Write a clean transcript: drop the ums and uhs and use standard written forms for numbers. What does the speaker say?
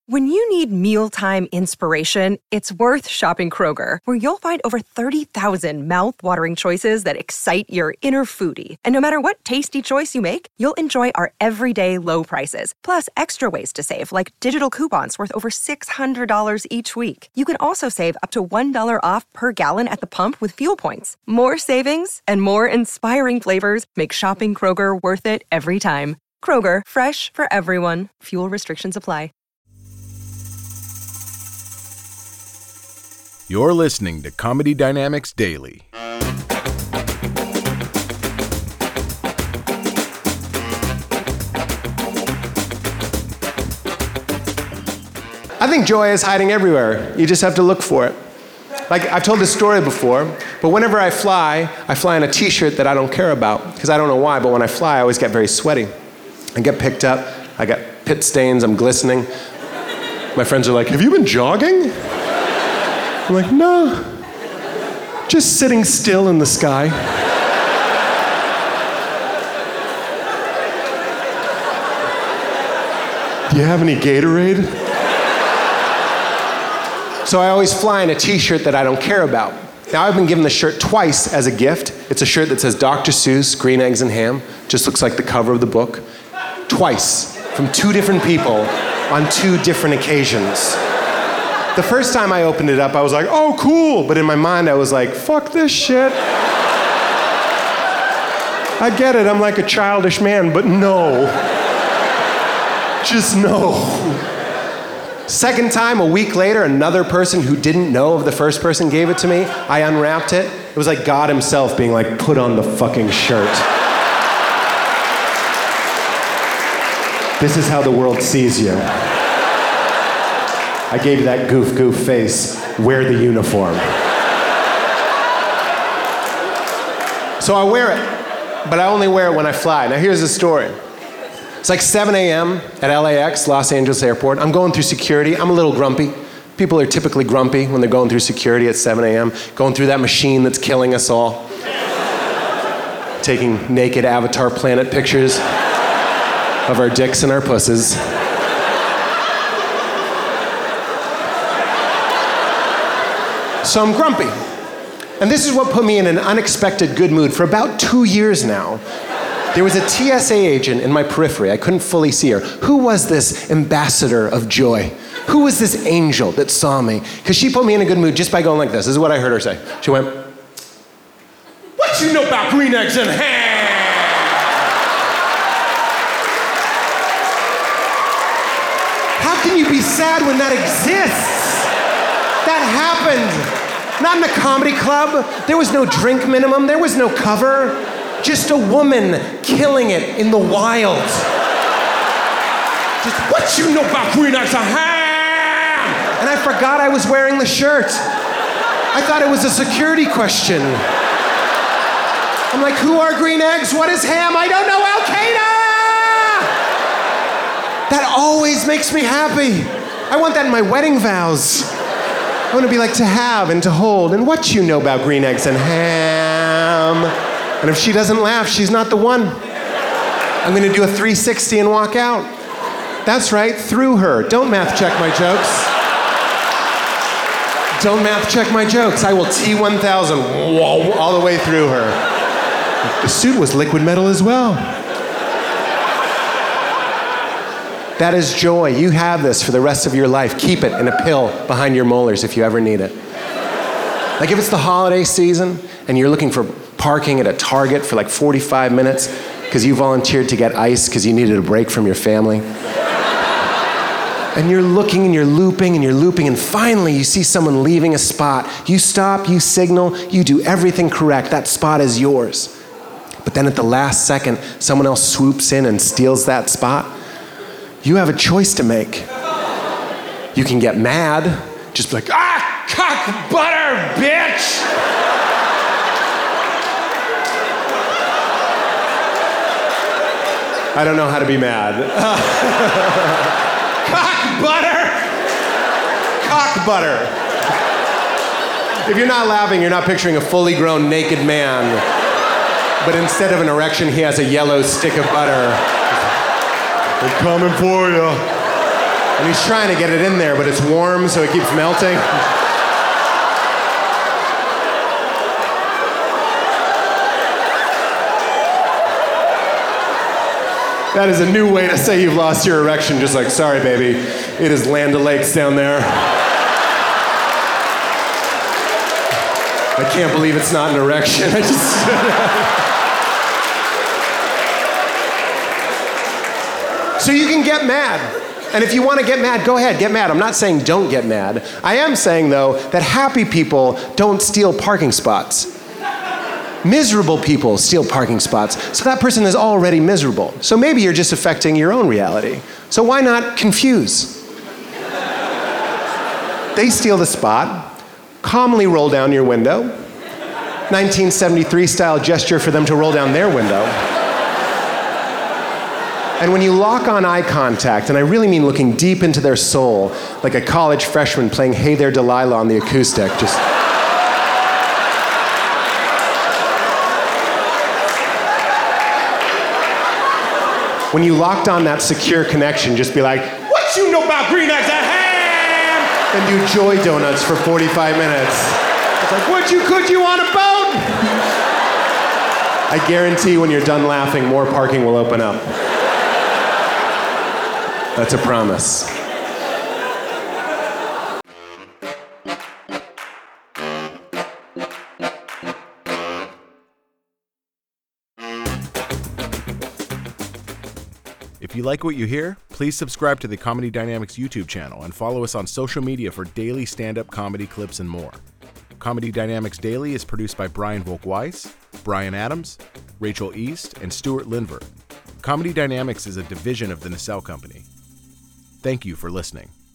When you need mealtime inspiration, it's worth shopping Kroger, where you'll find over 30,000 mouth-watering choices that excite your inner foodie. And no matter what tasty choice you make, you'll enjoy our everyday low prices, plus extra ways to save, like digital coupons worth over $600 each week. You can also save up to $1 off per gallon at the pump with fuel points. More savings and more inspiring flavors make shopping Kroger worth it every time. Kroger, fresh for everyone. Fuel restrictions apply. You're listening to Comedy Dynamics Daily. I think joy is hiding everywhere. You just have to look for it. Like, I've told this story before, but whenever I fly in a t-shirt that I don't care about, because I don't know why, but when I fly, I always get very sweaty. I get picked up, I got pit stains, I'm glistening. My friends are like, have you been jogging? I'm like, no, just sitting still in the sky. Do you have any Gatorade? So I always fly in a t-shirt that I don't care about. Now I've been given the shirt twice as a gift. It's a shirt that says Dr. Seuss, Green Eggs and Ham. Just looks like the cover of the book. Twice, from two different people on two different occasions. The first time I opened it up, I was like, oh, cool. But in my mind, I was like, fuck this shit. I get it, I'm like a childish man, but no. Just no. Second time, a week later, another person who didn't know of the first person gave it to me. I unwrapped it. It was like God himself being like, put on the fucking shirt. This is how the world sees you. I gave you that goof face. Wear the uniform. So I wear it, but I only wear it when I fly. Now here's the story. It's like 7 a.m. at LAX, Los Angeles Airport. I'm going through security. I'm a little grumpy. People are typically grumpy when they're going through security at 7 a.m., going through that machine that's killing us all. Taking naked Avatar planet pictures of our dicks and our pusses. So I'm grumpy. And this is what put me in an unexpected good mood for about 2 years now. There was a TSA agent in my periphery. I couldn't fully see her. Who was this ambassador of joy? Who was this angel that saw me? Because she put me in a good mood just by going like this. This is what I heard her say. She went, what you know about green eggs and ham? How can you be sad when that exists? That happened. Not in a comedy club. There was no drink minimum. There was no cover. Just a woman killing it in the wild. Just, what you know about green eggs and ham? And I forgot I was wearing the shirt. I thought it was a security question. I'm like, who are green eggs? What is ham? I don't know. Al-Qaeda! That always makes me happy. I want that in my wedding vows. I want to be like to have and to hold. And what you know about green eggs and ham? And if she doesn't laugh, she's not the one. I'm going to do a 360 and walk out. That's right, through her. Don't math check my jokes. Don't math check my jokes. I will T-1000 all the way through her. The suit was liquid metal as well. That is joy. You have this for the rest of your life. Keep it in a pill behind your molars if you ever need it. Like if it's the holiday season and you're looking for parking at a Target for like 45 minutes because you volunteered to get ice because you needed a break from your family. And you're looking and you're looping and finally you see someone leaving a spot. You stop, you signal, you do everything correct. That spot is yours. But then at the last second, someone else swoops in and steals that spot. You have a choice to make. You can get mad, just be like, cock butter, bitch! I don't know how to be mad. Cock butter. If you're not laughing, you're not picturing a fully grown naked man. But instead of an erection, he has a yellow stick of butter. They're coming for you. And he's trying to get it in there, but it's warm, so it keeps melting. That is a new way to say you've lost your erection, just like, sorry, baby, it is Land O'Lakes down there. I can't believe it's not an erection. So you can get mad. And if you want to get mad, go ahead, get mad. I'm not saying don't get mad. I am saying, though, that happy people don't steal parking spots. Miserable people steal parking spots, so that person is already miserable. So maybe you're just affecting your own reality. So why not confuse? They steal the spot, calmly roll down your window, 1973 style gesture for them to roll down their window. And when you lock on eye contact, and I really mean looking deep into their soul, like a college freshman playing Hey There Delilah on the acoustic, just... When you locked on that secure connection, just be like, what you know about green eggs and ham? And do Joy Donuts for 45 minutes. It's like, could you on a boat? I guarantee when you're done laughing, more parking will open up. That's a promise. If you like what you hear, please subscribe to the Comedy Dynamics YouTube channel and follow us on social media for daily stand-up comedy clips and more. Comedy Dynamics Daily is produced by Brian Volk-Weiss, Brian Adams, Rachel East, and Stuart Lindver. Comedy Dynamics is a division of the Nacelle Company. Thank you for listening.